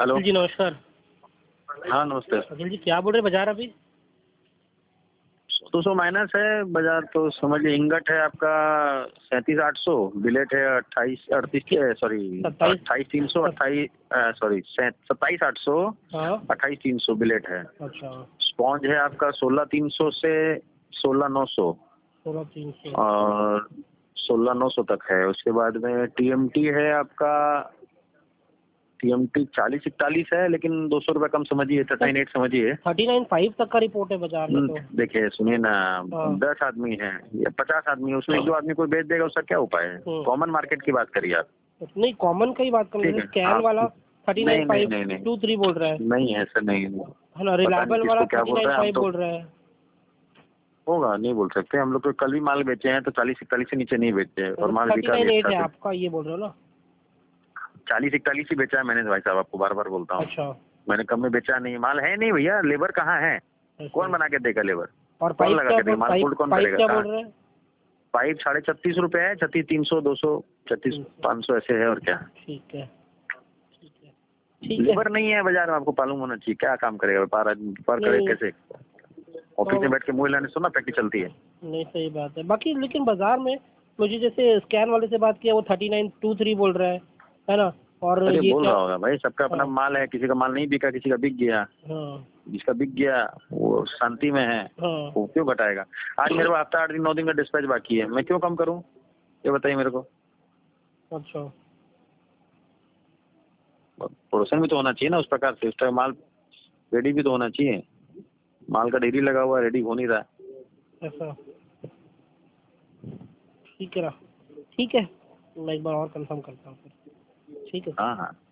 Hello जी नमस्कार। हाँ नमस्ते। अखिल जी क्या बोल रहे बाजार अभी? 200 माइनस है बाजार, तो समझिए इंगट है आपका 37,800, बिलेट है 28,300, 27,800, हाँ 28,300 बिलेट है। अच्छा स्पॉन्ज है आपका 16,300 से 16,900 16,300 और 16,900 तक है। उसके बाद में टीएमटी है आपका, टीएमटी 40-41 है, लेकिन 200 रुपये कम समझिए, 39.8 समझिए। 39.5 तक का रिपोर्ट है बाजार में तो। देखिए सुनिए ना, हाँ। 10 आदमी है या 50 आदमी है, उसमें एक दो आदमी कोई बेच देगा, उसका क्या उपाय है? कॉमन मार्केट की बात करिए आप। नहीं कॉमन का ही बात कर ठीक रहे है, स्कैन आप वाला नहीं नहीं नहीं नहीं 39.523 बोल रहा है नहीं, ऐसा नहीं है ना। पता नहीं रिलायबल वाला किसको क्या बोल रहे हैं, हम 39.5 तो बोल रहा है। होगा नहीं बोल सकते। हम लोग तो कल भी माल बेचे हैं तो 40-41 से नीचे नहीं बेचते हैं, और माल बिका भी 39.8 अच्छा। है तो आपका, ये बोल रहे हो ना? 40-41 ही बेचा है मैंने भाई साहब, आपको बार बार बोलता हूँ। अच्छा मैंने कम में बेचा नहीं, माल है नहीं भैया, लेबर कहाँ है? कौन बना के देगा लेबर? और कौन पाइप लगा क्या के देगा? माल फोल्ड कौन पाइप करेगा? क्या कहाँ? बोल रहे हैं? पाइप 36.5 रुपए है, 36,300, 200, 36,500 ऐसे है, और क्या। ठीक है ठीक है ठीक है। लेबर नहीं है बाजार में, आपको मालूम होना चाहिए। क्या काम करेगा व्यापार आदमी? व्यापार करे नहीं कैसे? ऑफिस में बैठ के मुंह हिलाने से ना फैक्ट्री चलती है। नहीं सही बात है। बाकी लेकिन बाजार में मुझे जैसे स्कैन वाले से बात किया, वो 39.23 बोल रहा है ना। और अरे ये बोल क्या? रहा होगा भाई, सबका अपना हाँ माल है, किसी का माल नहीं बिका, किसी का बिक गया। हाँ जिसका बिक गया वो शांति में है, हाँ वो क्यों घटाएगा? आज मेरे को हफ्ता 8 दिन 9 दिन का डिस्पैच बाकी है, मैं क्यों कम करूं? ये बताइए मेरे को। अच्छा प्रोडक्शन भी तो होना चाहिए ना उस प्रकार से, उस टाइम माल रेडी भी तो होना चाहिए। माल का ढेरी लगा हुआ है, रेडी हो नहीं रहा। ऐसा ठीक है ना। ठीक है मैं एक बार और कंफर्म करता हूँ फिर। ठीक है। हाँ हाँ।